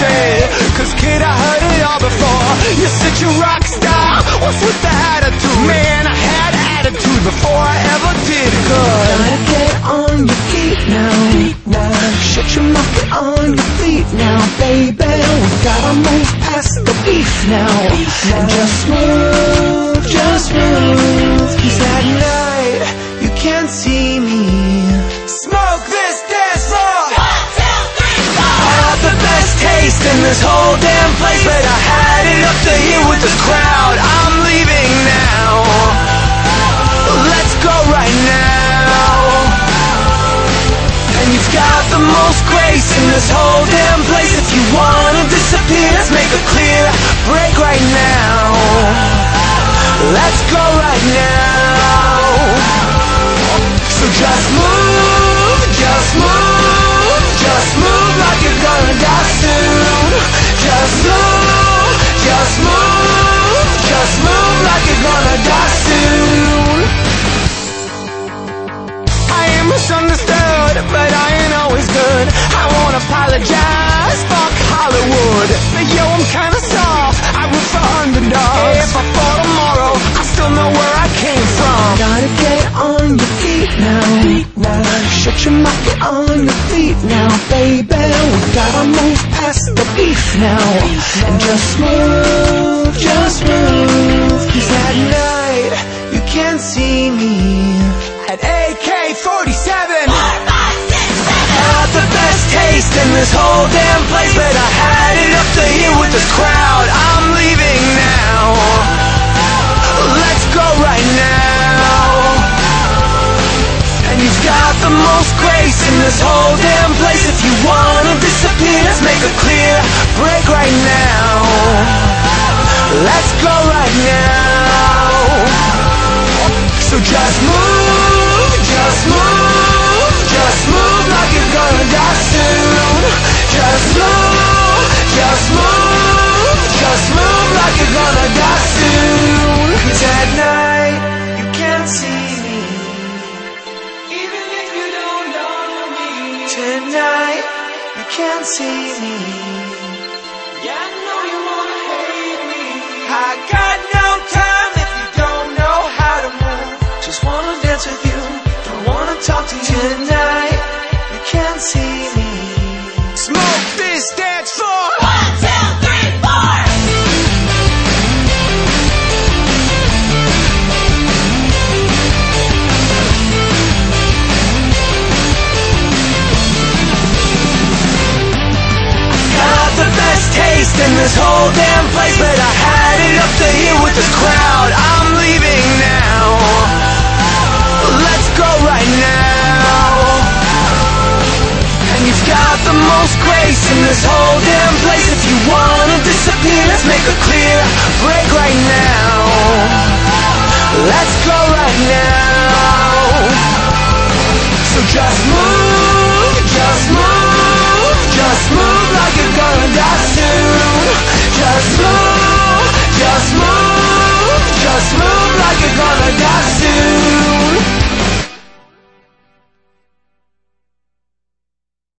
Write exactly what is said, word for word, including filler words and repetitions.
say, cause kid, I heard it all before. You're such a rock star, what's with the attitude? Man, I had attitude before I ever did good. Gotta get on your feet now, feet now. Shut your mouth, get on your feet now, baby. We gotta move past the beef now, and just move, just move. Cause at night, you can't see me. Smoke this dance floor. One, two, three, four. I have the best taste in this whole damn place, but I had it up to here with this crowd. I'm leaving now. Let's go right now. And you've got the most grace in this whole damn place. If you wanna disappear, let's make a clear break right now. Let's go right now. So just move, just move, just move like you're gonna die soon. Just move, just move, just move like you're gonna die soon. I am misunderstood, but I ain't always good. I won't apologize, fuck Hollywood. But yo, I'm kinda soft, I root for underdogs. If I fall tomorrow, I still know where I came from. Gotta get on your feet now, feet now. Shut your mouth, get on your feet now, baby. We gotta move past the beef now, and just move, just move. Cause at night, you can't see me. At A K forty-seven, Four, five, six, seven. I had the best taste in this whole damn place, but I had it up to here with this crowd. I'm leaving now. Let's go right now. And you've got the most grace in this whole damn place. If you wanna disappear, let's make a clear break right now. Let's go right now. So just move, just move, just move like you're gonna die soon. Just move, just move, just move like you're gonna die soon. Cause at night, you can't see me, even if you don't know me. Tonight, you can't see me. Yeah, I know you wanna hate me. I got no time if you don't know how to move. Just wanna dance with you, don't wanna talk to you. Tonight, you can't see me. Smoke this dance floor. One, two, three, four. Got the best taste in this whole damn place, but I had it up to here with this crowd. I'm leaving now. Let's go right now. And you've got the most grace in this whole damn place. If you wanna disappear, let's make a clear break right now. Let's go right now. So just move.